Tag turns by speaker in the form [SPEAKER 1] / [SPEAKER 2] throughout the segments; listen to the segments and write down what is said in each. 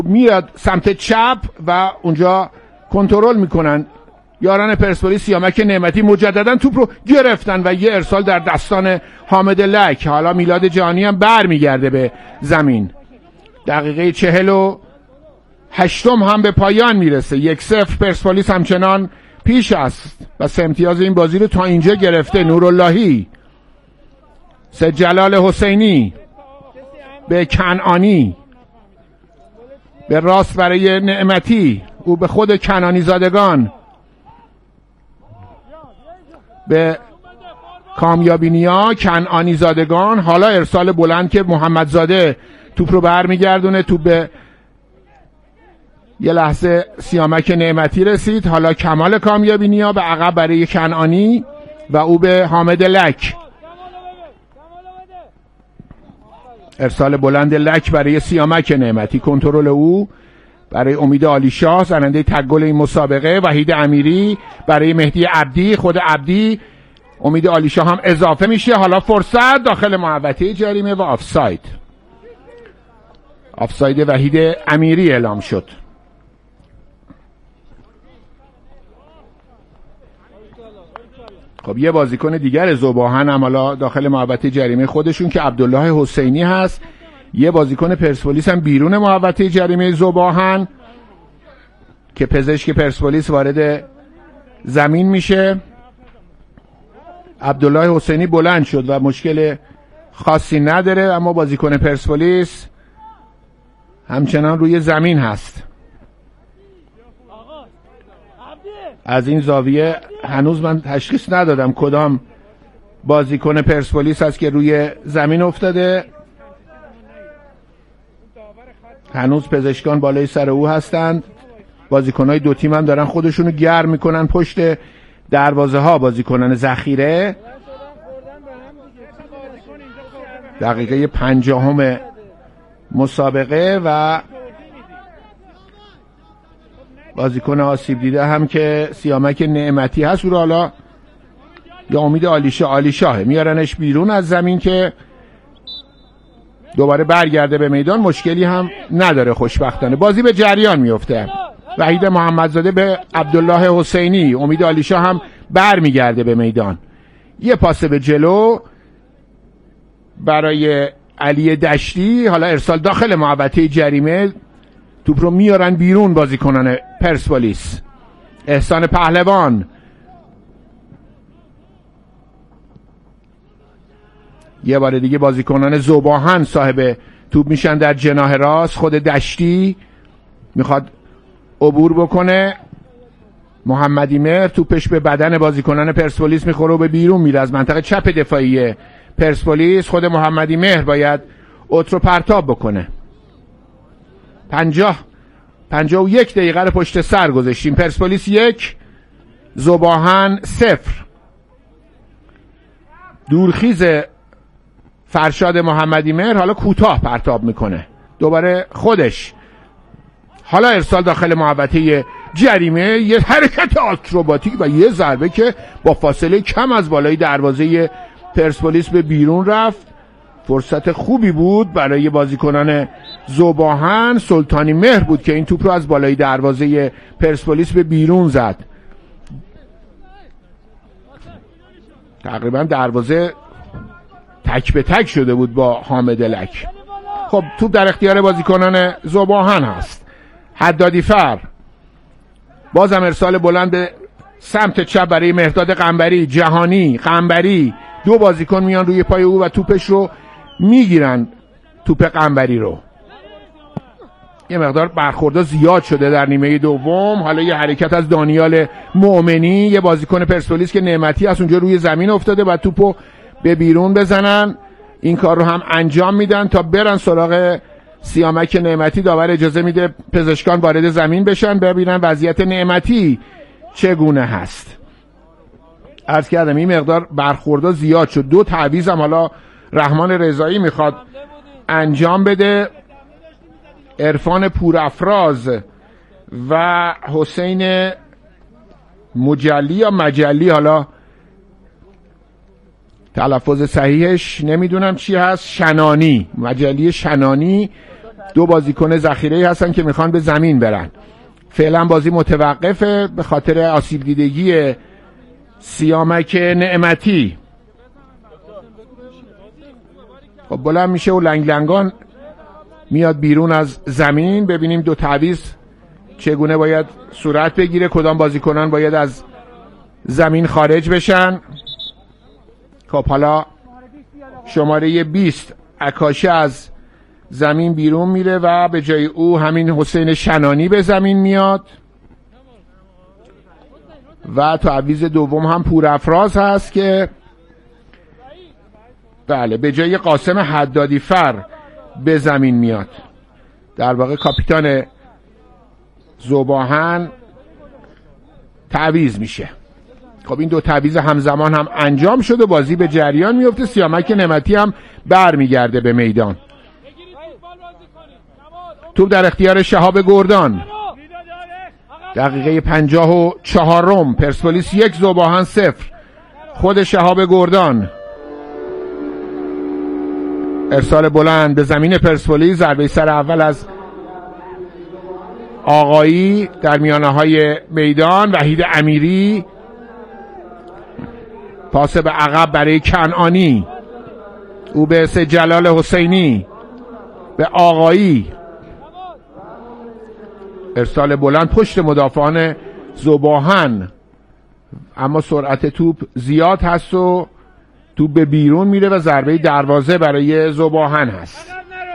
[SPEAKER 1] میاد سمت چپ و اونجا کنترل میکنن یاران پرسپولیس. سیامک نعمتی مجددا توپ رو گرفتن و یه ارسال در دستان حامد لک. حالا میلاد جهانی هم بر میگرده به زمین. دقیقه 48 هم به پایان میرسه. 1-0 پرسپولیس همچنان پیش است و سه امتیاز این بازی رو تا اینجا گرفته. نوراللهی، سید جلال حسینی به کنعانی، به راست برای نعمتی، او به خود کنعانی زادگان، به کامیابی نیا، کنعانی زادگان. حالا ارسال بلند که محمدزاده توپ رو برمیگردونه. توپ به یه لحظه سیامک نعمتی رسید. حالا کمال کامیابی نیا به عقب برای کنعانی و او به حامد لک. ارسال بلند لک برای سیامک نعمتی، کنترل او برای امید عالیشاه، زننده تگ گل این مسابقه. وحید امیری برای مهدی عبدی، خود عبدی. امید عالیشاه هم اضافه میشه. حالا فرصت داخل محوطه جریمه و آفساید. آفساید وحید امیری اعلام شد. خب یه بازیکن دیگر ذوباهن هم حالا داخل محوطه جریمه خودشون که عبدالله حسینی هست. یه بازیکن پرسپولیس هم بیرون محوطه جریمه ذوباهن که پزشک پرسپولیس وارد زمین میشه. عبدالله حسینی بلند شد و مشکل خاصی نداره، اما بازیکن پرسپولیس همچنان روی زمین هست. از این زاویه هنوز من تشخیص ندادم کدام بازیکن پرسپولیس هست که روی زمین افتاده. هنوز پزشکان بالای سر او هستند. بازیکنهای دو تیم هم دارن خودشونو گرم میکنن پشت دروازه ها. بازیکنان ذخیره. دقیقه 50 مسابقه و بازیکن آسیب دیده هم که سیامک نعمتی هست، او رو حالا یا امید عالیشاه میارنش بیرون از زمین که دوباره برگرده به میدان. مشکلی هم نداره خوشبختانه. بازی به جریان میفته. وحید محمدزاده به عبدالله حسینی، امید عالیشاه هم برمیگرده به میدان. یه پاس به جلو برای علی دشتی. حالا ارسال داخل محوطه جریمه. توپ رو میارن بیرون بازیکنان پرسپولیس. احسان پهلوان، یه بار دیگه بازیکنان ذوباهن صاحب توپ میشن در جناح راست. خود دشتی میخواد عبور بکنه. محمدی مهر توپش به بدن بازیکنان پرسپولیس میخوره و به بیرون میره از منطقه چپ دفاعی پرسپولیس. خود محمدی مهر باید اوت رو پرتاب بکنه. 51 دقیقه رو پشت سر گذاشتیم. پرسپولیس 1، ذوباهن 0. دورخیز فرشاد محمدی مهر حالا کوتاه پرتاب میکنه دوباره خودش. حالا ارسال داخل محوطه جریمه، یه حرکت آکروباتیک و یه ضربه که با فاصله کم از بالای دروازه پرسپولیس به بیرون رفت. فرصت خوبی بود برای بازیکنان ذوباهن. سلطانی مهر بود که این توپ رو از بالای دروازه پرسپولیس به بیرون زد. تقریبا دروازه تک به تک شده بود با حامد لک. خب توپ در اختیار بازیکنان ذوباهن هست. حدادی فر بازم ارسال بلند به سمت چپ برای مهرداد قنبری. جهانی، قنبری، دو بازیکن میان روی پای او و توپش رو میگیرن. توپ قنبری رو یه مقدار برخورده زیاد شده در نیمه دوم. حالا یه حرکت از دانیال مؤمنی، یه بازیکن پرسپولیس که نعمتی از اونجا روی زمین افتاده و توپو به بیرون بزنن. این کار رو هم انجام میدن تا برن سراغ سیامک نعمتی. داور اجازه میده پزشکان وارد زمین بشن ببینن وضعیت نعمتی چگونه هست. عرض کردم این مقدار برخورده زیاد شد. 2 تعویض هم حالا رحمان رضایی میخواد انجام بده. عرفان پورافراز و حسین مجلی یا مجلی، حالا تلفظ صحیحش نمیدونم چی هست، شنانی، مجلی شنانی دو بازیکن ذخیره‌ای هستن که میخوان به زمین برن. فعلا بازی متوقفه به خاطر آسیب دیدگی سیامک نعمتی. خب بلند میشه و لنگ لنگان میاد بیرون از زمین. ببینیم دو تعویض چگونه باید صورت بگیره، کدام بازیکنان باید از زمین خارج بشن. خب حالا شماره 20 عکاشی از زمین بیرون میره و به جای او همین حسین شنانی به زمین میاد و تعویض دوم هم پورافراز هست که بله به جای قاسم حدادی فر به زمین میاد. در واقع کاپیتان ذوب‌آهن تعویض میشه. خب این دو تعویض همزمان هم انجام شد و بازی به جریان میفته. سیامک نعمتی هم برمیگرده به میدان. توپ در اختیار شهاب گردان. دقیقه 54 پرسپولیس 1 ذوب‌آهن 0. خود شهاب گردان. ارسال بلند به زمین پرسپولیس. ضربه سر اول از آقایی در میانه‌های میدان. وحید امیری. پاس به عقب برای کنعانی. او به جلال حسینی. به آقایی. ارسال بلند پشت مدافعان ذوب‌آهن، اما سرعت توپ زیاد هست و توپ به بیرون میره و ضربه دروازه برای ذوب‌آهن هست.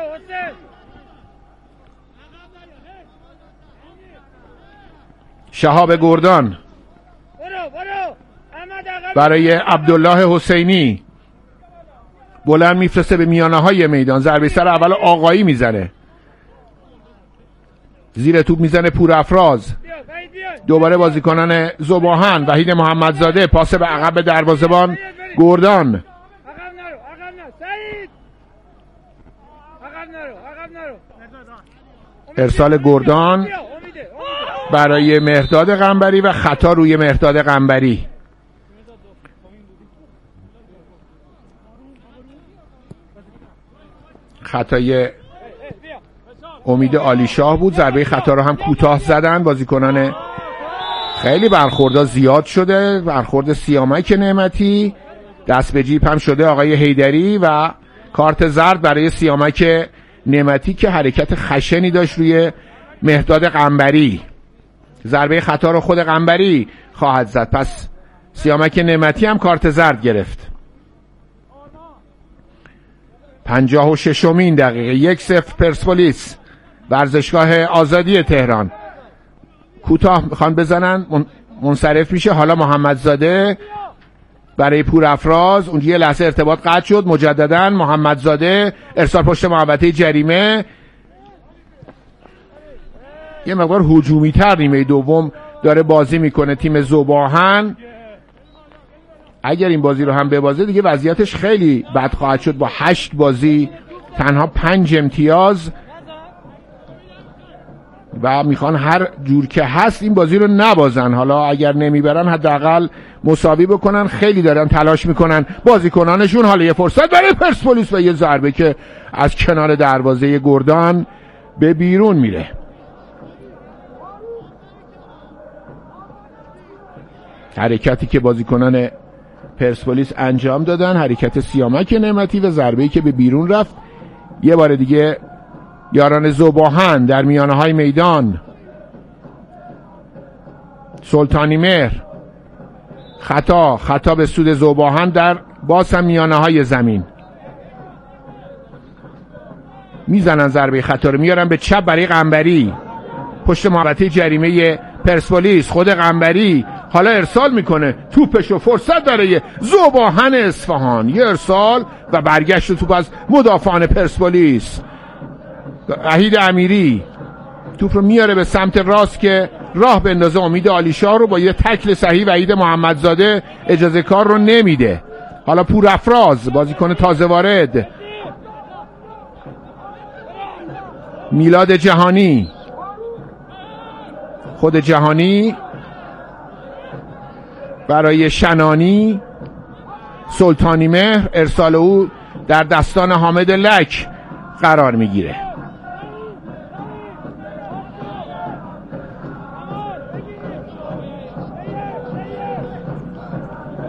[SPEAKER 1] شهاب گردان برای عبدالله حسینی بلند میفرسته به میانه های میدان. ضربه سر اول آقایی میزنه، زیر توپ میزنه پورافراز. دوباره بازیکنان ذوب‌آهن. وحید محمدزاده پاس به عقب دروازه‌بان گردان. ارسال گردان برای مهرداد قنبری و خطا روی مهرداد قنبری. خطای امید عالیشاه بود. ضربه خطا رو هم کوتاه زدن بازیکنان. خیلی برخوردها زیاد شده. برخورد سیامک نعمتی، دست به جیب هم شده آقای حیدری و کارت زرد برای سیامک نعمتی که حرکت خشنی داشت روی مهرداد قنبری. ضربه خطا رو خود قنبری خواهد زد، پس سیامک نعمتی هم کارت زرد گرفت. 56مین دقیقه 1-0 پرسپولیس. ورزشگاه آزادی تهران. کوتاه میخوان بزنن، منصرف میشه. حالا محمدزاده برای پورافراز. اونجا یه لحظه ارتباط قطع شد. مجددا محمدزاده ارسال پشت محوطه جریمه. یه مقدار هجومی تر نیمه دوم داره بازی میکنه تیم ذوب‌آهن. اگر این بازی رو هم ببازه دیگه وضعیتش خیلی بد خواهد شد. با 8 بازی تنها 5 امتیاز و میخوان هر جور که هست این بازی رو نبازن. حالا اگر نمیبرن حداقل مساوی بکنن. خیلی دارن تلاش میکنن بازیکنانشون. حالا یه فرصت برای پرسپولیس و یه ضربه که از کنار دروازه گردان به بیرون میره. حرکتی که بازیکنان پرسپولیس انجام دادن، حرکت سیامک نعمتی و ضربه‌ای که به بیرون رفت. یه بار دیگه یاران ذوب‌آهن در میانه های میدان. سلطانی مهر خطا به سود ذوب‌آهن در باز هم میانه های زمین. میزنن ضربه خطا رو، میارن به چپ برای قنبری پشت محوطه جریمه پرسپولیس. خود قنبری حالا ارسال میکنه توپشو، فرصت برای ذوب‌آهن اصفهان. یه ارسال و برگشت توپ از مدافعان پرسپولیس. وحید امیری توپ رو میاره به سمت راست که راه بندازه امید عالیشاه رو. با یه تکل صحیح وحید محمدزاده اجازه کار رو نمیده. حالا پورافراز بازیکن تازه وارد. میلاد جهانی، خود جهانی برای شنانی. سلطانی مهر ارسال او در دستان حامد لک قرار میگیره.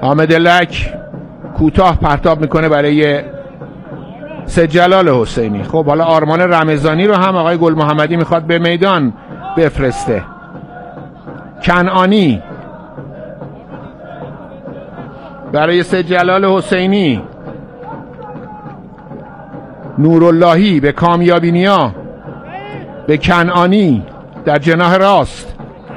[SPEAKER 1] حامد لک کوتاه پرتاب میکنه برای سید جلال حسینی. خب حالا آرمان رمضانی رو هم آقای گل محمدی میخواد به میدان بفرسته. کنعانی برای سید جلال حسینی، نوراللهی به کامیابی نیا، به کنعانی در جناح راست.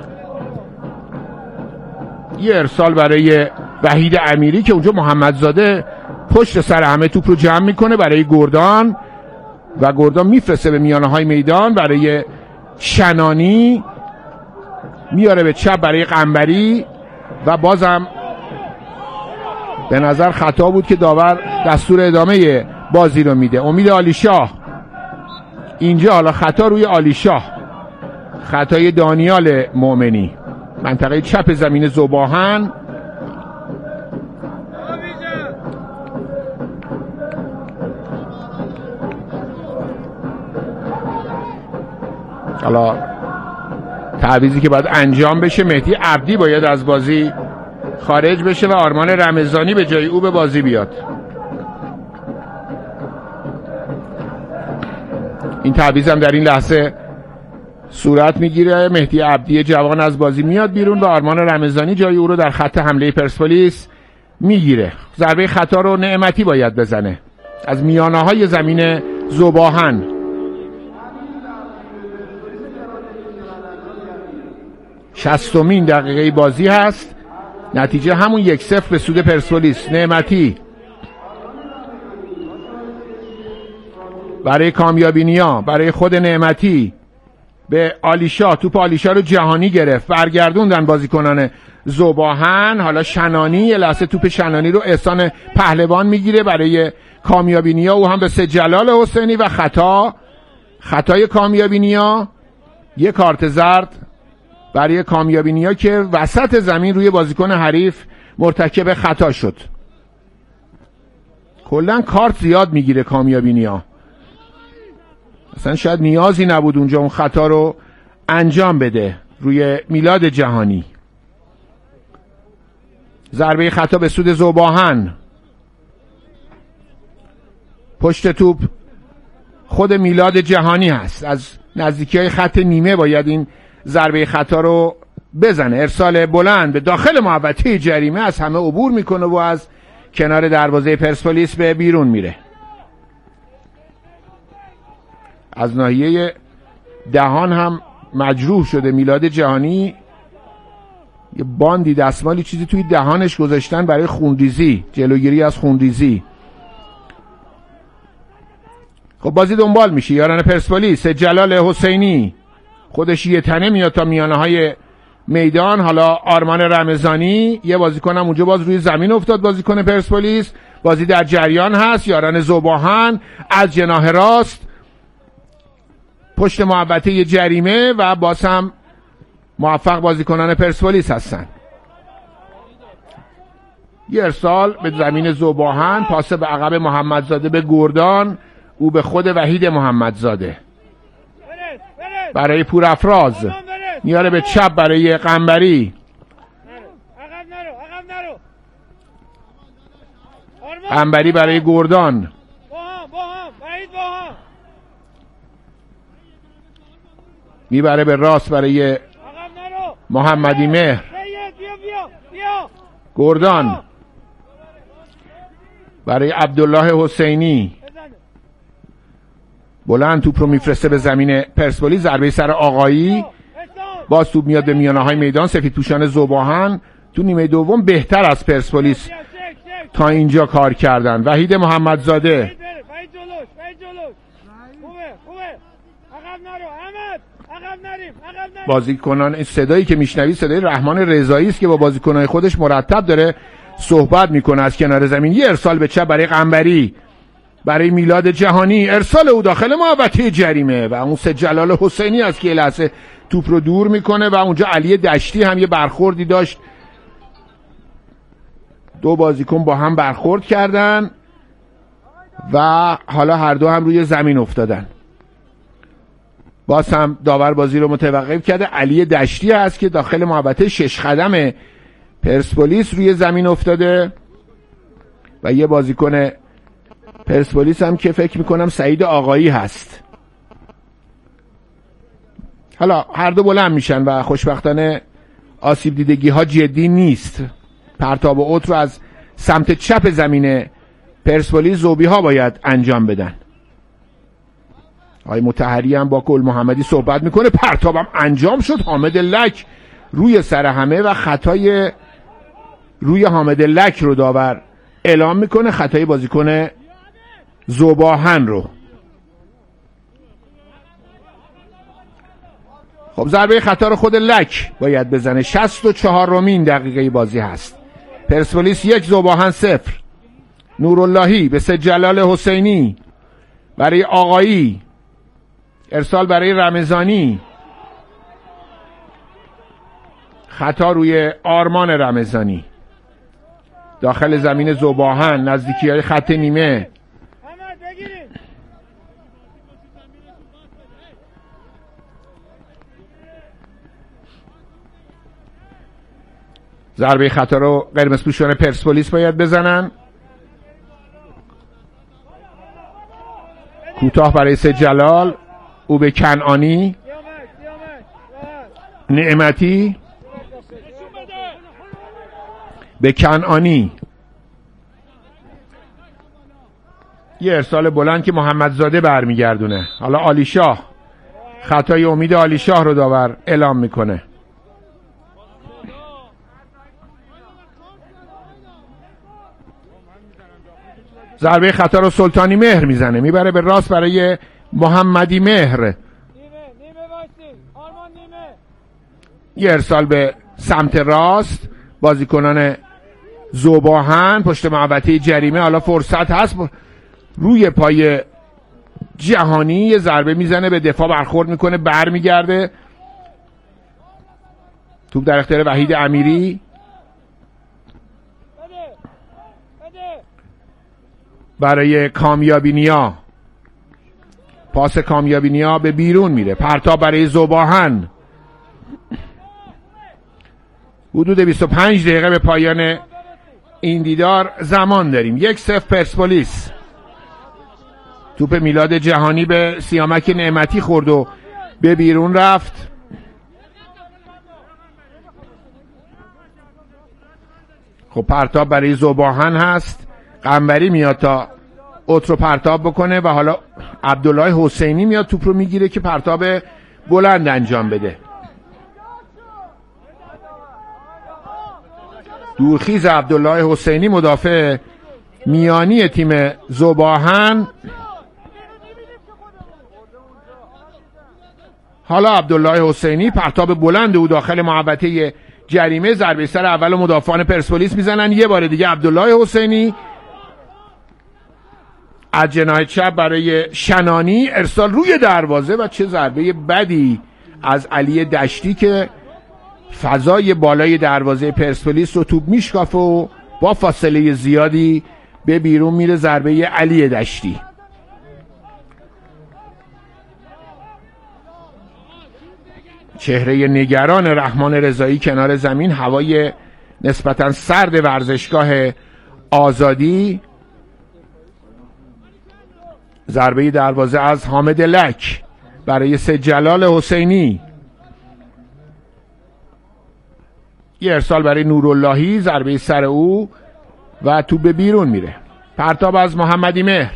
[SPEAKER 1] یه ارسال برای وحید امیری که اونجا محمدزاده پشت سر همه توپ رو جمع میکنه برای گردان و گردان میفرسته به میانه های میدان برای شنانی، میاره به چپ برای قنبری و بازم به نظر خطا بود که داور دستور ادامه بازی رو میده. امید عالیشاه اینجا، حالا خطا روی عالیشاه، خطای دانیال مؤمنی، منطقه چپ زمین ذوب‌آهن. حالا تعویضی که باید انجام بشه، مهدی عبدی باید از بازی خارج بشه و آرمان رمضانی به جای او به بازی بیاد. این تعویض هم در این لحظه صورت میگیره. مهدی عبدی جوان از بازی میاد بیرون و آرمان رمضانی جای او رو در خط حمله پرسپولیس میگیره. ضربه خطا رو نعمتی باید بزنه از میانه های زمین ذوب‌آهن. شصتمین دقیقه بازی هست، نتیجه همون 1-0 به سود پرسپولیس. نعمتی برای کامیابی نیا، برای خود نعمتی به عالیشاه، توپ عالیشاه رو جهانی گرفت، برگردوندن بازیکنان ذوب‌آهن. حالا شنانی، یه لحظه توپ شنانی رو احسان پهلوان میگیره برای کامیابی نیا، او هم به سید جلال حسینی و خطای کامیابی نیا. یه کارت زرد برای کامیابی نیا که وسط زمین روی بازیکن حریف مرتکب خطا شد. کلا کارت زیاد میگیره کامیابی نیا، اصلا شاید نیازی نبود اونجا اون خطا رو انجام بده روی میلاد جهانی. ضربه خطا به سود ذوب‌آهن. پشت توپ خود میلاد جهانی هست، از نزدیکی های خط نیمه باید این ضربه خطا رو بزنه. ارسال بلند به داخل محوطه جریمه، از همه عبور میکنه و از کنار دروازه پرسپولیس به بیرون میره. از ناحیه دهان هم مجروح شده میلاد جهانی، یه باندی دستمالی چیزی توی دهانش گذاشتن برای خونریزی، جلوگیری از خونریزی. خب بازی دنبال میشه. یاران پرسپولیس جلال حسینی خودش یه تنه میاد تا میانه های میدان. حالا آرمان رمضانی، یه بازیکنم اونجا باز روی زمین افتاد، بازیکن پرسپولیس. بازی در جریان هست. یاران ذوب‌آهن از جناح راست پشت محوطه جریمه و باز هم موفق بازیکنان پرسپولیس هستن. یه ارسال به زمین ذوب‌آهن، پاس به عقب محمدزاده به گردان، او به خود وحید محمدزاده برای پورافراز، میاره به چپ برای قنبری. قنبری برای گردان، میبره به راست برای محمدی مهر. گردان برای عبدالله حسینی، بلند توپ رو میفرسته به زمین پرسپولیس. ضربه سر آقایی، باز توپ میاد به میانه های میدان. سفیدپوشان ذوب‌آهن تو نیمه دوم بهتر از پرسپولیس تا اینجا کار کردن. وحید محمدزاده بازیکنان، این صدایی که میشنوید صدای رحمان رضایی است که با بازیکنان خودش مرتب داره صحبت میکنه از کنار زمین. یه ارسال به چپ برای قنبری، برای میلاد جهانی، ارسال او داخل محوطه جریمه و اون سید جلال حسینی است که یه لحظه توپ رو دور میکنه و اونجا علی دشتی هم یه برخوردی داشت، دو بازیکن با هم برخورد کردن و حالا هر دو هم روی زمین افتادن. باز هم داور بازی رو متوقف کرده. علی دشتی هست که داخل محوطه 6 قدم پرسپولیس روی زمین افتاده و یه بازیکن پرسپولیس هم که فکر میکنم سعید آقایی هست. حالا هر دو بلند میشن و خوشبختانه آسیب دیدگی ها جدی نیست. پرتاب اوت رو از سمت چپ زمین پرسپولیس زوبی ها باید انجام بدن. آقای مطهری هم با گل محمدی صحبت میکنه. پرتابم انجام شد. حامد لک روی سر همه و خطای روی حامد لک رو داور اعلام میکنه، خطای بازیکن زوباهن رو. خب ضربه خطا رو خود لک باید بزنه. 64مین دقیقه بازی هست. پرسپولیس 1 زوباهن 0. نوراللهی به سید جلال حسینی برای آقایی، ارسال برای رمضانی، خطا روی آرمان رمضانی داخل زمین زوباهن نزدیکی های خط نیمه. ضربه خطا رو قرمز پوشان پرسپولیس باید بزنن. کوتاه برای سید جلال، او به کنعانی، نعمتی به کنعانی. یه ارسال بلند که محمدزاده برمیگردونه. حالا علیشاه، خطای امید علیشاه رو داور اعلام میکنه. ضربه خطا رو سلطانی مهر میزنه، میبره به راست برای محمدی مهر. یه ارسال به سمت راست. بازیکنان زوباهن پشت محوطه جریمه. حالا فرصت هست روی پای جهانی یه ضربه میزنه، به دفاع برخورد میکنه، برمیگرده. توپ در اختیار وحید امیری. برای کامیابی نیا، پاس کامیابی نیا به بیرون میره. پرتاب برای زوباهن. حدود 25 دقیقه به پایان این دیدار زمان داریم. 1-0 پرسپولیس. توپ میلاد جهانی به سیامک نعمتی خورد و به بیرون رفت. خب پرتاب برای زوباهن هست. قنبری میاد تا اوت رو پرتاب بکنه و حالا عبدالله حسینی میاد توپ رو میگیره که پرتاب بلند انجام بده. دورخیز عبدالله حسینی مدافع میانی تیم زوباهن. حالا عبدالله حسینی پرتاب بلند او داخل محوطه جریمه. ضربه سر اول مدافعان پرسپولیس میزنن. یه بار دیگه عبدالله حسینی از جناح چپ برای شنانی، ارسال روی دروازه و چه ضربه بدی از علی دشتی که فضای بالای دروازه پرسپولیس رو توپ میشکافه و با فاصله زیادی به بیرون میره. ضربه علی دشتی. چهره نگران رحمان رضایی کنار زمین. هوای نسبتا سرد ورزشگاه آزادی. ضربه دروازه از حامد لک برای سید جلال حسینی. یه ارسال برای نوراللهی، ضربه سر او و توپ به بیرون میره. پرتاب از محمدی مهر.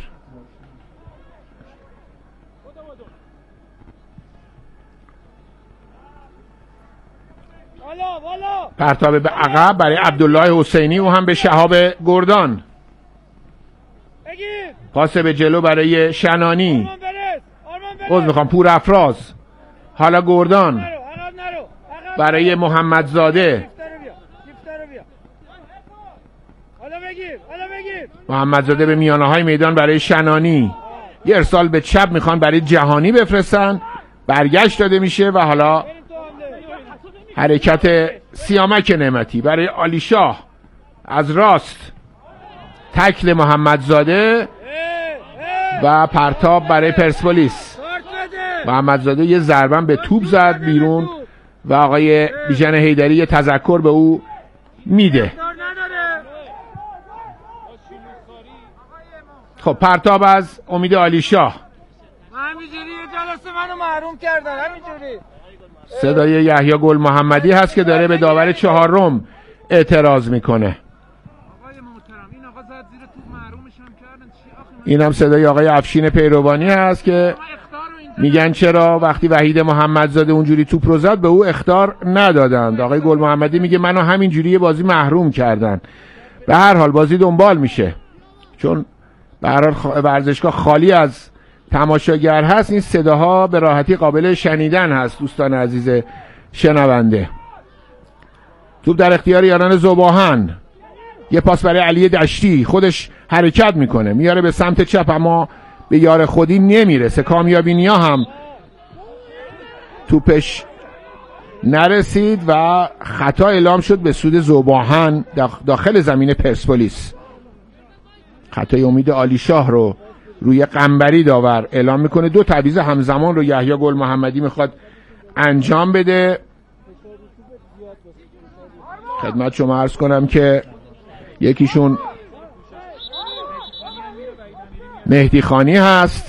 [SPEAKER 1] پرتاب به عقب برای عبدالله حسینی، او هم به شهاب گردان. پاس به جلو برای شنانی. میخوام پور افراز. حالا گردان برای محمدزاده. محمدزاده به میانه های میدان برای شنانی. یه ارسال به چپ میخوان برای جهانی بفرستن، برگشت داده میشه و حالا حرکت سیامک نعمتی برای علیشاه از راست. تکل محمدزاده و پرتاب برای پرسپولیس. محمدزاده یه ضربه به توپ زد بیرون و آقای بیژن حیدری یه تذکر به او میده. خب پرتاب از امید عالیشاه.
[SPEAKER 2] همینجوری یه جلسه منو محروم کردن همینجوری.
[SPEAKER 1] صدای یحیی گل محمدی هست که داره به داور چهارم اعتراض میکنه.
[SPEAKER 2] آقای محترم این آقا زد زیر توپ محرومش هم کردن.
[SPEAKER 1] اینم صدای آقای افشین پیروانی هست که میگن چرا وقتی وحید محمدزاده اونجوری توپ رو زد به او اخطار ندادند. آقای گل محمدی میگه منو همینجوری بازی محروم کردن. به هر حال بازی دنبال میشه چون به هر حال ورزشگاه خالی از تماشاگر هست. این صداها به راحتی قابل شنیدن هست دوستان عزیز شنونده. توپ در اختیار یاران ذوب‌آهن. یه پاس برای علی دشتی، خودش حرکت میکنه میاره به سمت چپ اما به یار خودی نمیرسه. کامیابی نیا هم توپش نرسید و خطا اعلام شد به سود ذوب‌آهن داخل زمین پرسپولیس. خطای امید عالیشاه رو روی قنبری داور اعلام میکنه. دو تعویض همزمان رو یحیی گل محمدی میخواد انجام بده. خدمت شما عرض کنم که یکیشون مهدی خانی هست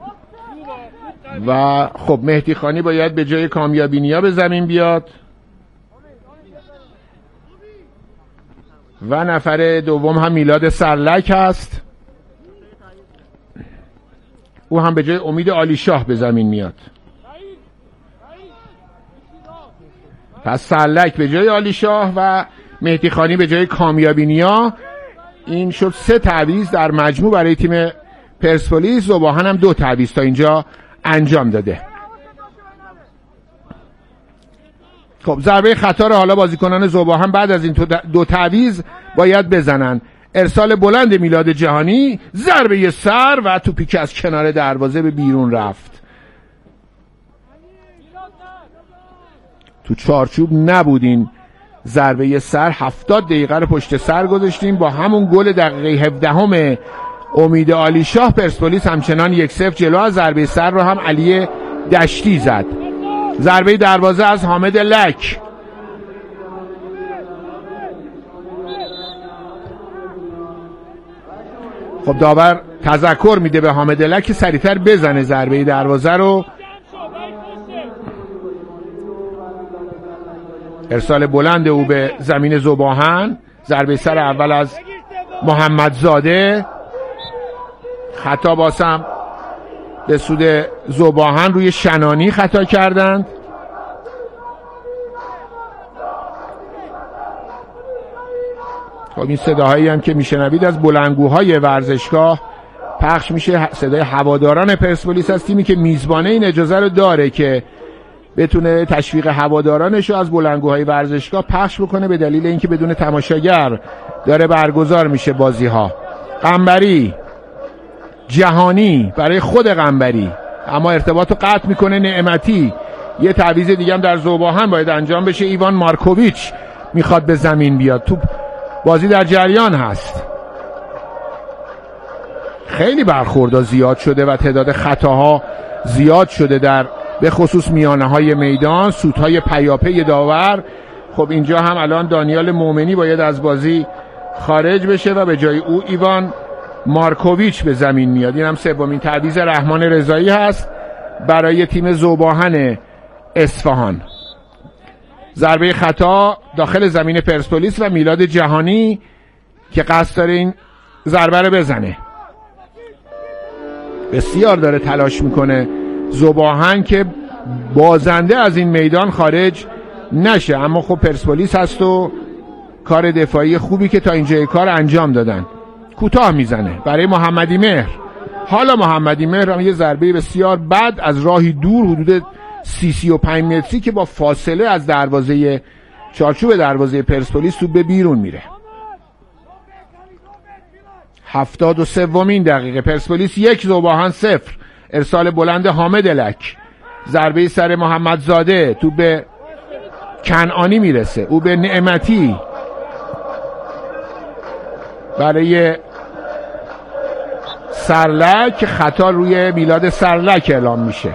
[SPEAKER 1] و خب مهدی خانی باید به جای کامیابی نیا به زمین بیاد و نفر دوم هم میلاد سرلک هست، او هم به جای امید عالیشاه به زمین میاد. پس سرلک به جای عالیشاه و مهدی خانی به جای کامیابی نیا. این شد 3 تعویض در مجموع برای تیم پرسپولیس. ذوب‌آهن هم 2 تعویض تا اینجا انجام داده. خب ضربه خطا رو حالا بازیکنان ذوب‌آهن بعد از این 2 تعویض باید بزنن. ارسال بلند میلاد جهانی، ضربه سر و توپی که از کنار دروازه به بیرون رفت. تو چارچوب نبود این ضربه سر. 70 دقیقه رو پشت سر گذاشتیم. با همون گل دقیقه 17 امید عالیشاه پرسپولیس همچنان 1-0 جلو. از ضربه سر رو هم علی دشتی زد. ضربه دروازه از حامد لک. خب داور تذکر میده به حامد لک که سریعتر بزنه ضربه دروازه رو. ارسال بلند او به زمین ذوب‌آهن. ضربه سر اول از محمدزاده. خطا باسم به سود ذوب‌آهن، روی شنانی خطا کردند. خب این صداهایی هم که میشنوید از بلندگوهای ورزشگاه پخش میشه، صدای هواداران پرسپولیس از تیمی که میزبانه این اجازه رو داره که بتونه تشویق هوادارانش رو از بلندگوهای ورزشگاه پخش بکنه به دلیل اینکه بدون تماشاگر داره برگزار میشه بازی ها. قنبری، جهانی برای خود قنبری، اما ارتباط رو قطع میکنه نعمتی. یه تعویض دیگه هم در ذوب‌آهن باید انجام بشه. ایوان مارکوویچ میخواد به زمین بیاد. توپ بازی در جریان هست. خیلی برخوردها زیاد شده و تعداد خطاها زیاد شده در به خصوص میانه های میدان. سوتهای پیاپی داور. خب اینجا هم الان دانیال مومنی باید از بازی خارج بشه و به جای او ایوان مارکوویچ به زمین میاد. این هم سومین تعویض رحمان رضایی هست برای تیم ذوب‌آهن اصفهان. ضربه خطا داخل زمین پرسپولیس و میلاد جهانی که قصد داره این ضربه رو بزنه. بسیار داره تلاش میکنه ذوب‌آهن که بازنده از این میدان خارج نشه، اما خب پرسپولیس هست و کار دفاعی خوبی که تا اینجای کار انجام دادن. کوتاه میزنه برای محمدی مهر. حالا محمدی مهر هم یه ضربه بسیار بد از راهی دور حدود 35 متری که با فاصله از دروازه چارچوب دروازه پرسپولیس تو به بیرون میره. 73مین دقیقه پرسپولیس 1 ذوب‌آهن 0. ارسال بلند حامد لک، ضربه سر محمدزاده، تو به کنعانی میرسه، او به نعمتی برای سرلک. خطا روی میلاد سرلک اعلام میشه.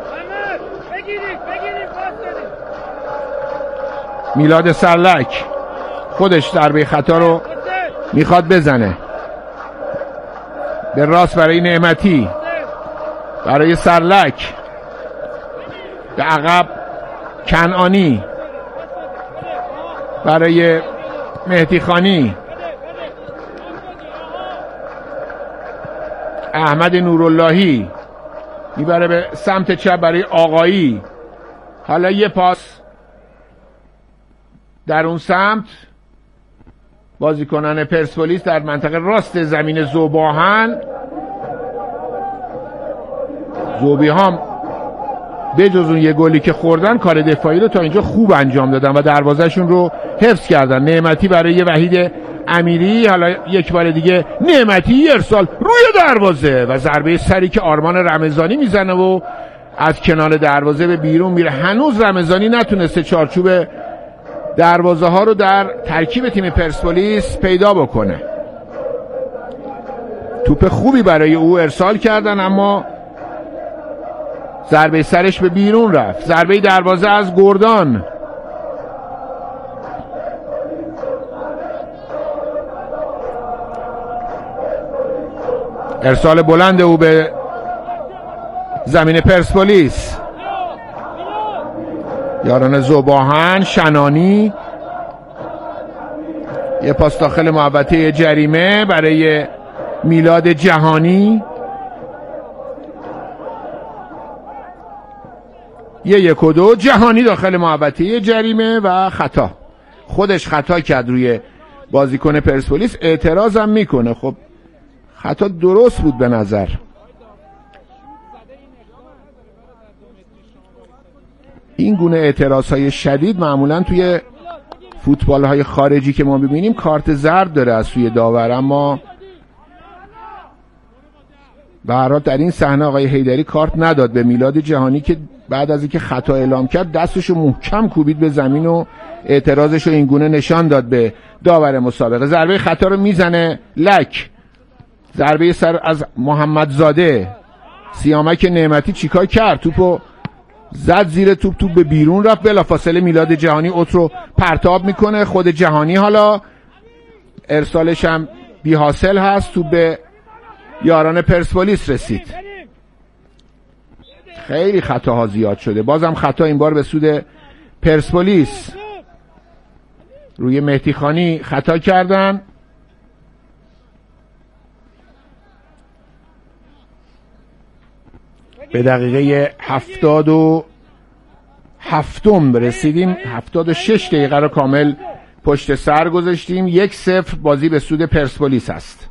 [SPEAKER 1] میلاد سرلک خودش ضربه خطا رو میخواد بزنه. به راست برای نعمتی، برای سرلک، به عقب کنعانی، برای مهدی خانی، احمد نوراللهی میبره به سمت چپ برای آقایی. حالا یه پاس در اون سمت، بازیکنان پرسپولیس در منطقه راست زمین ذوباهن. ذوبی‌ها به جز اون یه گلی که خوردن کار دفاعی رو تا اینجا خوب انجام دادن و دروازهشون رو حفظ کردن. نعمتی برای وحید امیری، حالا یک بار دیگه نعمتی، ارسال روی دروازه و ضربه سری که آرمان رمضانی میزنه و از کنار دروازه به بیرون میره. هنوز رمضانی نتونسته چارچوب دروازه ها رو در ترکیب تیم پرسپولیس پیدا بکنه. توپ خوبی برای او ارسال کردن اما ضربه سرش به بیرون رفت. ضربه دروازه از گردان. ارسال بلند او به زمین پرسپولیس. یاران ذوباهن، شنانی، یه پاس داخل محوطه جریمه برای میلاد جهانی. یک و دو. جهانی داخل محوطه جریمه و خطا. خودش خطا کرد روی بازیکن پرسپولیس، اعتراض هم میکنه. خب خطا درست بود به نظر. این گونه اعتراضهای شدید معمولا توی فوتبال‌های خارجی که ما ببینیم کارت زرد داره از سوی داور، اما به هر حال در این صحنه آقای حیدری کارت نداد به میلاد جهانی که بعد از اینکه خطا اعلام کرد دستشو محکم کوبید به زمین و اعتراضشو این گونه نشان داد به داور مسابقه. ضربه خطا رو میزنه لک. ضربه سر از محمدزاده. سیامک نعمتی چیکار کرد؟ توپو زد زیر توپ به بیرون رفت. بلافاصله میلاد جهانی اوت رو پرتاب میکنه. خود جهانی حالا ارسالش هم بی حاصل هست. توپ به یاران پرسپولیس رسید. خیلی خطاها زیاد شده. بازم خطا این بار به سود پرسپولیس. روی مهدی خانی خطا کردن. به دقیقه 77 رسیدیم. 76 دقیقه رو کامل پشت سر گذاشتیم. 1-0 بازی به سود پرسپولیس است.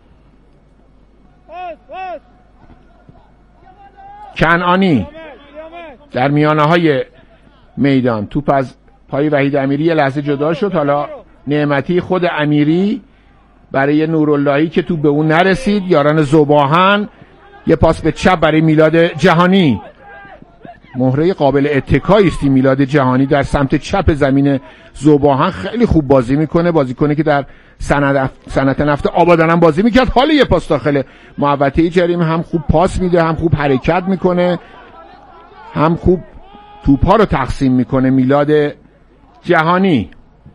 [SPEAKER 1] کنعانی در میانه های میدان. توپ از پای وحید امیری یه لحظه جدا شد. حالا نعمتی، خود امیری برای نوراللهی که توپ به اون نرسید. یاران ذوباهن. یه پاس به چپ برای میلاد جهانی. مهره قابل اتکایی است میلاد جهانی در سمت چپ زمین ذوباهن. خیلی خوب بازی میکنه. بازیکنی که در صنعت نفت آبادان هم بازی میکرد. حالا یه پاس داخل محوطه جریمه، هم خوب پاس میده، هم خوب حرکت میکنه، هم خوب توپا رو تقسیم میکنه میلاد جهانی.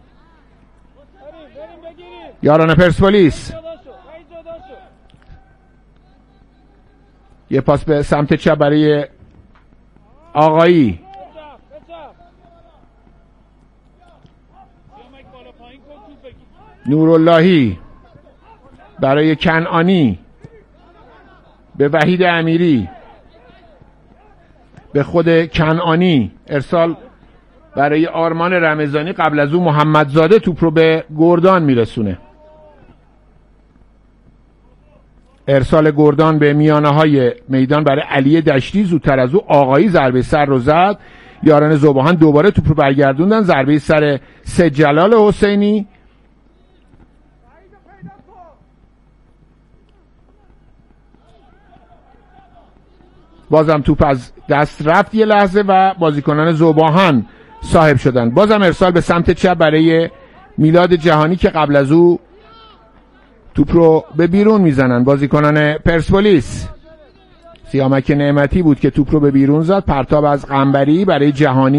[SPEAKER 1] یاران پرسپولیس. یه پاس به سمت چپ برای آقایی. نوراللهی برای کنعانی. به وحید امیری. به خود کنعانی. ارسال برای آرمان رمضانی. قبل از اون محمدزاده توپ رو به گردان میرسونه. ارسال گردان به میانه های میدان برای علی دشتی. زودتر از او آقایی ضربه سر رو زد. یاران ذوباهن دوباره توپ رو برگردوندن. ضربه سر سید جلال حسینی. بازم توپ از دست رفت یه لحظه و بازیکنان ذوباهن صاحب شدن. بازم ارسال به سمت چپ برای میلاد جهانی که قبل از او توپ رو به بیرون میزنن بازیکنان پرسپولیس. سیامک نعمتی بود که توپ رو به بیرون زد. پرتاب از قنبری برای جهانی.